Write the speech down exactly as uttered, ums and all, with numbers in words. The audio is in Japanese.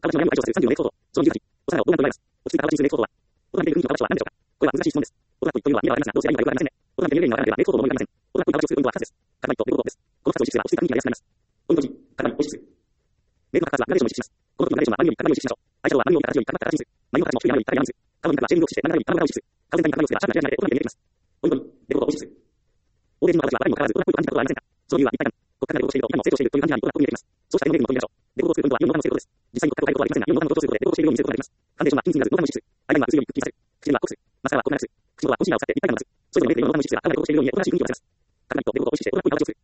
形の悩みを解消するさんじゅうのメイク行動。そのにじゅうはち、おさらをどうなってもらいます。落ち着いた形にするメイク行動は、大人の雰囲気の形は何でしょうか。これは難しい質問です。大人っぽいというのは意味がありますが、どうすればいいのかよくわかりませんね。大人の年齢にわからなければメイク行動も意味がありません。大人っぽい形をするポイントはふたつです。固まりとメイク行動です。このふたつを意識すれば落ち着いた雰囲気が出やすくなります。ポイントいち、固まりを意識する。メイクの形はグラデーションを意識します。この時のグラデーションは波のように固まりを意識しましょう。相性は波のように形より固まった形にする。眉の形も低い波より高い波にする。顔の肉はシェーディングを意識して真ん中より顔の形を意識する。顔全体に固まりをすればシャープなキラキラで大人に見えてきます。ポイントに、レコードを意識する。欧米人の形は誰にも変わらず大人っぽいと感じたことはありませんか。その理由は一体感。国家がレコードしていると今も成長しているという感じが大人っぽく見えてきます。そうしたレコードを見てみましょう。レコードをするポイントはイオンのボタンを押すことです。実際に国家を変えることはありませんが、イオンのボタンを強くすることでレコードしているように見せることができます。ファンデーションは均一になるボタンを意識する。アイラインは薄いよりくっきりさせる。口紅は濃くする。マスカラは濃くなくする。口元はコンシーラーを使って立体感を出す。それぞれのメイクでイオンのボタンを意識すればかなりレコードしているように大人らしい雰囲気を出せます。固まりとレコードを意識して大人っぽい形をする。